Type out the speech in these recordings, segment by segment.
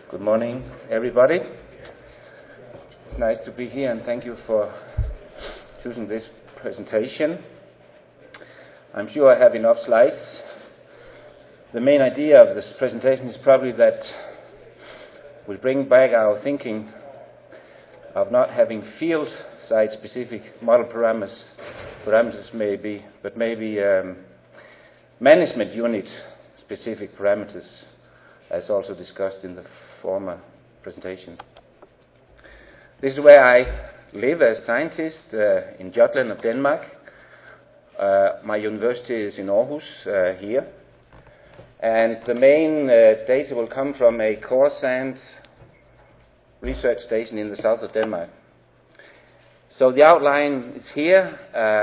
Good morning, everybody. It's nice to be here, and thank you for choosing this presentation. I'm sure I have enough slides. The main idea of this presentation is probably that we'll bring back our thinking of not having field site-specific model parameters maybe, but maybe management unit-specific parameters, as also discussed in the former presentation. This is where I live as scientist in Jutland of Denmark. My university is in Aarhus here. And the main data will come from a core sand research station in the south of Denmark. So the outline is here.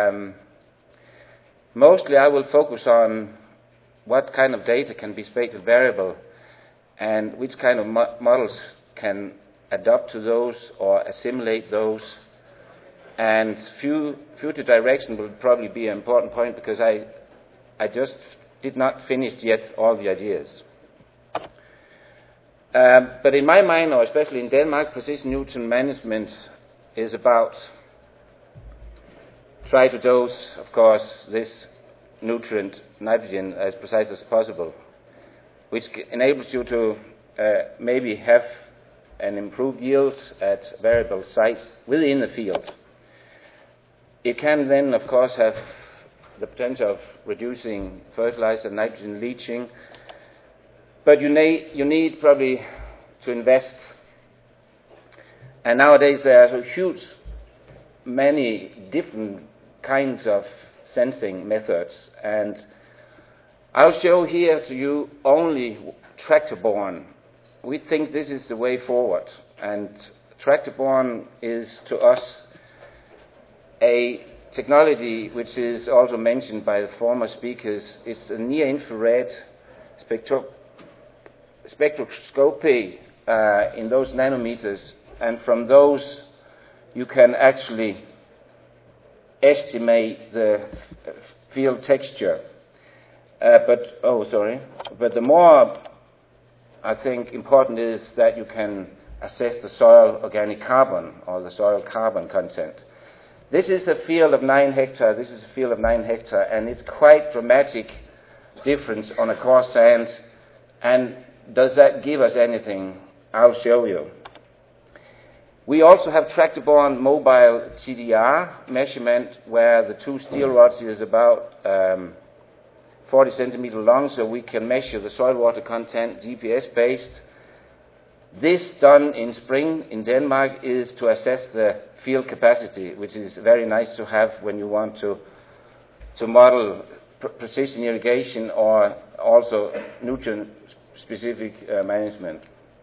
Mostly I will focus on what kind of data can be spatial variable and which kind of models can adapt to those or assimilate those. And future direction will probably be an important point because I just did not finish yet all the ideas. But in my mind, or especially in Denmark, precision nutrient management is about try to dose, of course, this nutrient, nitrogen, as precise as possible, which enables you to maybe have an improved yield at variable sites within the field. It can then, of course, have the potential of reducing fertilizer, nitrogen leaching, but you need probably to invest. And nowadays there are so huge, many different kinds of sensing methods, and I'll show here to you only tractor-borne. We think this is the way forward, and tractor-borne is to us a technology which is also mentioned by the former speakers. It's a near-infrared spectroscopy in those nanometers, and from those you can actually estimate the field texture. But the more, I think, important is that you can assess the soil organic carbon or the soil carbon content. This is the field of 9 hectare, this is a field of 9 hectare, and it's quite dramatic difference on a core sand. And does that give us anything? I'll show you. We also have tractor-borne mobile TDR measurement where the two steel rods is about 40 centimeters long, so we can measure the soil water content GPS-based. This done in spring in Denmark is to assess the field capacity, which is very nice to have when you want to model precision irrigation or also nutrient-specific management.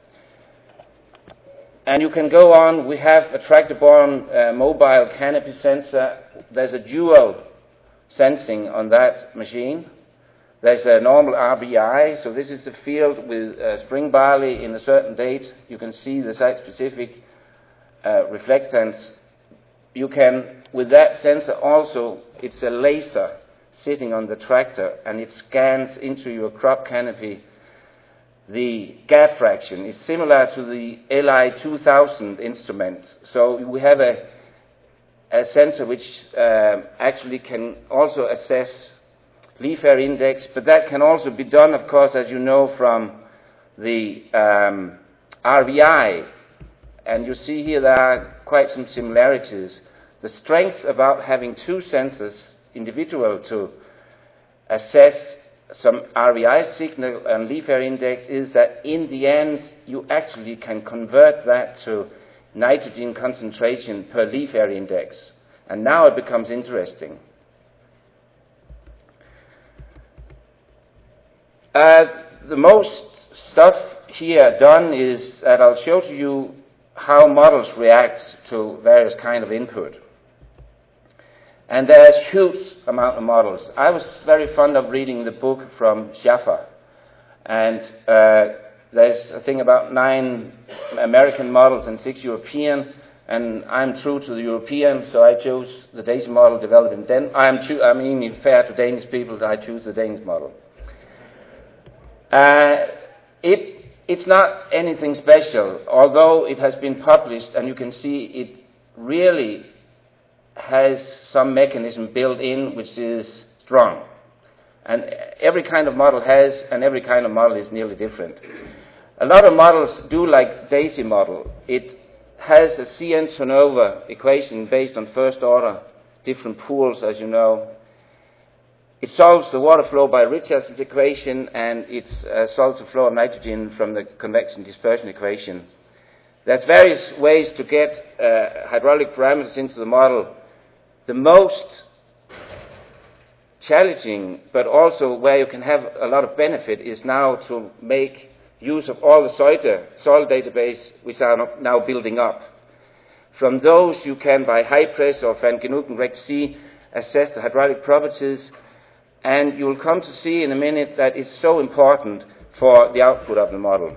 And you can go on. We have a tractor-borne mobile canopy sensor. There's a dual sensing on that machine. There's a normal RBI, so this is the field with spring barley in a certain date. You can see the site-specific reflectance. You can, with that sensor also, it's a laser sitting on the tractor, and it scans into your crop canopy the gap fraction. Is similar to the LI 2000 instrument. So we have a sensor which actually can also assess leaf area index, but that can also be done, of course, as you know, from the RVI. And you see here there are quite some similarities. The strength about having two sensors individual to assess some RVI signal and leaf area index is that in the end you actually can convert that to nitrogen concentration per leaf area index. And now it becomes interesting. The most stuff here done is that I'll show to you how models react to various kind of input. And there's huge amount of models. I was very fond of reading the book from Schaffer. And there's a thing about 9 American models and 6 European. And I'm true to the European, so I chose the Danish model developed in Denmark. In fair to Danish people, I choose the Danish model. It It's not anything special, although it has been published, and you can see it really has some mechanism built in which is strong. And every kind of model has, and every kind of model is nearly different. A lot of models do like DAISY model. It has a CN turnover equation based on first order, different pools, as you know. It solves the water flow by Richardson's equation, and it solves the flow of nitrogen from the convection dispersion equation. There's various ways to get hydraulic parameters into the model. The most challenging, but also where you can have a lot of benefit, is now to make use of all the soil database which are now building up. From those you can, by high pressure or Van Genuken Rect C, assess the hydraulic properties, and you will come to see in a minute that it's so important for the output of the model.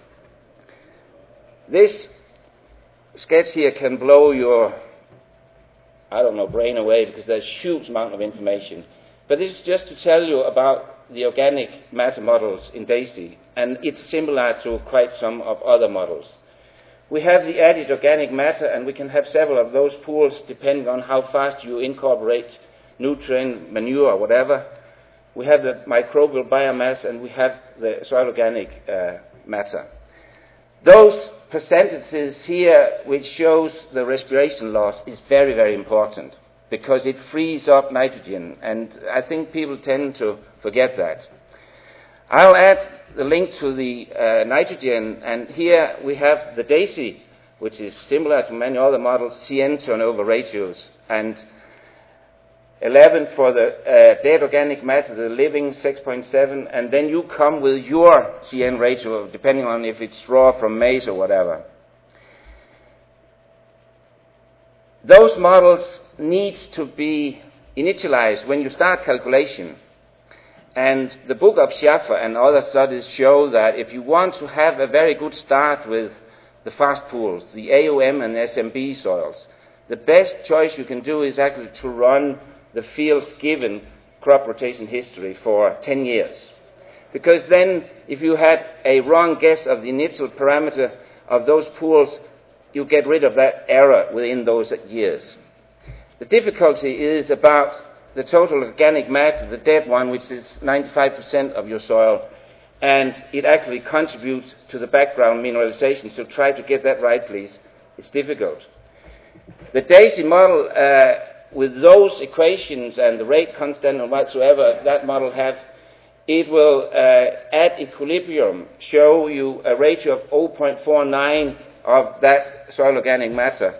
This sketch here can blow your, brain away, because there's a huge amount of information. But this is just to tell you about the organic matter models in DAISY, and it's similar to quite some of other models. We have the added organic matter, and we can have several of those pools depending on how fast you incorporate nutrient, manure, or whatever. We have the microbial biomass, and we have the soil organic matter. Those percentages here, which shows the respiration loss, is very, very important, because it frees up nitrogen, and I think people tend to forget that. I'll add the link to the nitrogen, and here we have the DAISY, which is similar to many other models, CN turnover ratios, and 11 for the dead organic matter, the living 6.7, and then you come with your CN ratio, depending on if it's raw from maize or whatever. Those models need to be initialized when you start calculation. And the book of Schaeffer and other studies show that if you want to have a very good start with the fast pools, the AOM and SMB soils, the best choice you can do is actually to run the field's given crop rotation history for 10 years. Because then, if you had a wrong guess of the initial parameter of those pools, you get rid of that error within those years. The difficulty is about the total organic matter, the dead one, which is 95% of your soil, and it actually contributes to the background mineralization. So try to get that right, please. It's difficult. The DAISY model, with those equations and the rate constant and whatsoever that model have, it will, at equilibrium, show you a ratio of 0.49 of that soil organic matter.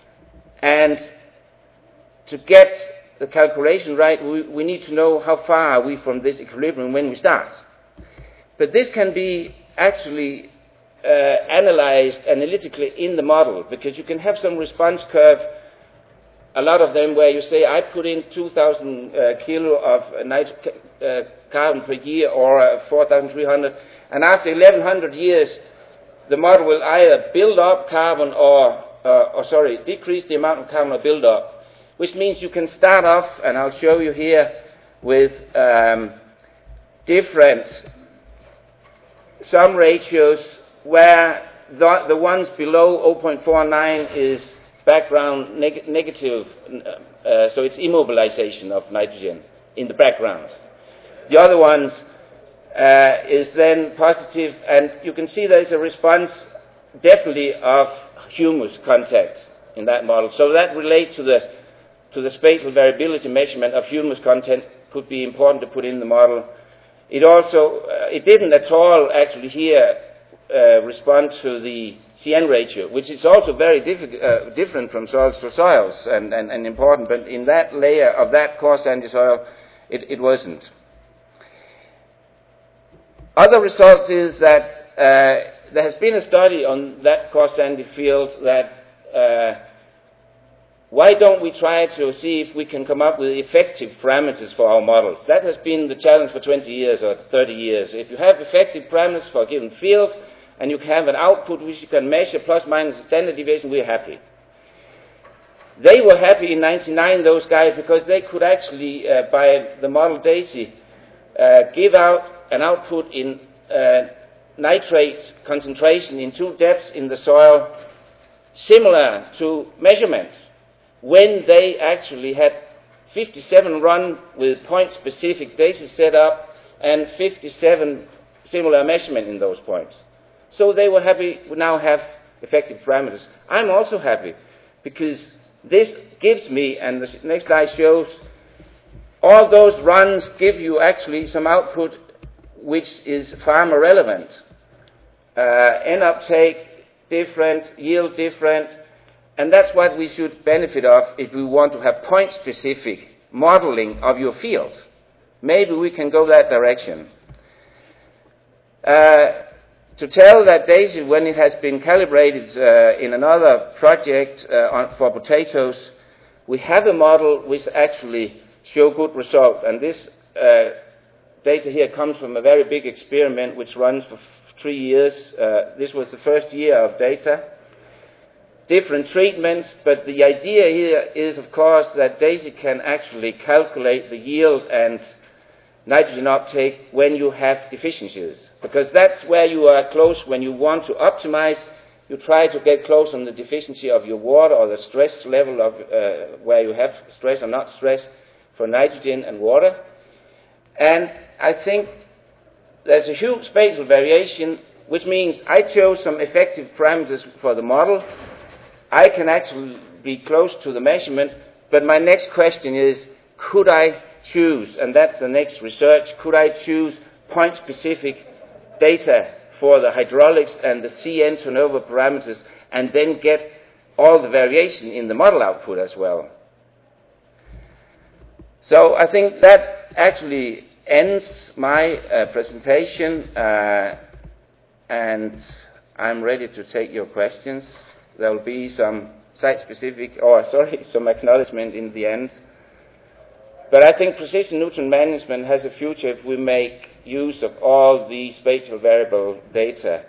And to get the calculation right, we need to know how far are we from this equilibrium when we start. But this can be actually analyzed analytically in the model, because you can have some response curve, a lot of them where you say, I put in 2,000 kilo of carbon per year, or 4,300, and after 1,100 years, the model will either build up carbon decrease the amount of carbon or build up, which means you can start off, and I'll show you here, with different sum ratios where the ones below 0.49 is background negative, so it's immobilization of nitrogen in the background. The other ones is then positive, and you can see there's a response definitely of humus contact in that model. So that relates to the spatial variability measurement of humus content could be important to put in the model. It also, it didn't at all actually here respond to the CN ratio, which is also very different from soils to soils and important, but in that layer of that coarse sandy soil, it wasn't. Other results is that there has been a study on that coarse sandy field that why don't we try to see if we can come up with effective parameters for our models? That has been the challenge for 20 years or 30 years. If you have effective parameters for a given field, and you can have an output which you can measure plus minus a standard deviation, we're happy. They were happy in 1999, those guys, because they could actually, by the model DAISY, give out an output in nitrate concentration in two depths in the soil similar to measurement when they actually had 57 run with point-specific data set up and 57 similar measurement in those points. So they were happy. We now have effective parameters. I'm also happy because this gives me, and the next slide shows, all those runs give you actually some output which is farmer relevant. N uptake different, yield different, and that's what we should benefit of if we want to have point-specific modeling of your field. Maybe we can go that direction. To tell that DAISY, when it has been calibrated in another project for potatoes, we have a model which actually show good result. And this data here comes from a very big experiment which runs for 3 years. This was the first year of data. Different treatments, but the idea here is, of course, that DAISY can actually calculate the yield and nitrogen uptake when you have deficiencies, because that's where you are close. When you want to optimize, you try to get close on the deficiency of your water or the stress level of where you have stress or not stress for nitrogen and water. And I think there's a huge spatial variation, which means I chose some effective parameters for the model. I can actually be close to the measurement, but my next question is, could I choose, and that's the next research, could I choose point-specific data for the hydraulics and the CN turnover parameters and then get all the variation in the model output as well? So I think that actually ends my presentation, and I'm ready to take your questions. There will be some site-specific, some acknowledgement in the end. But I think precision nutrient management has a future if we make use of all the spatial variable data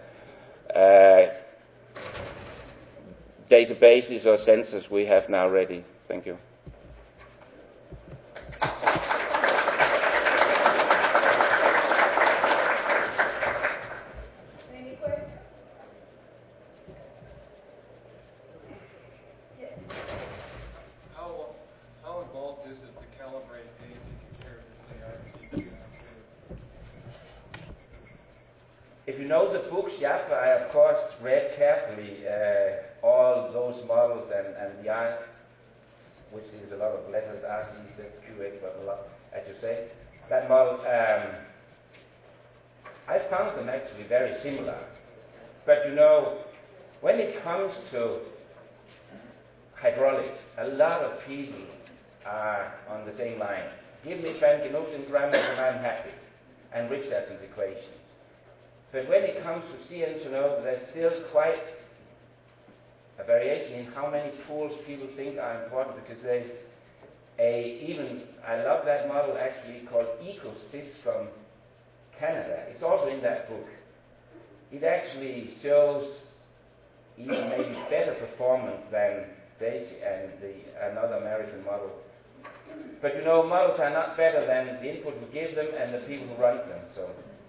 databases or sensors we have now ready. Thank you. Any questions? Yes. How involved is it to calibrate DAISY compared to, say, RT? If you know the books, Jasper, I of course read carefully all those models and the R, which is a lot of letters, RC, QX, but a lot, as you say. That model, I found them actually very similar. But you know, when it comes to hydraulics, a lot of people are on the same line. Give me Van-Genooten parameters and I'm happy, and Richardson's equation. But when it comes to CN turnover, there's still quite a variation in how many pools people think are important, because there's I love that model actually called EcoSys from Canada. It's also in that book. It actually shows even maybe better performance than DAISY and another American model. But you know, models are not better than the input we give them and the people who run them. So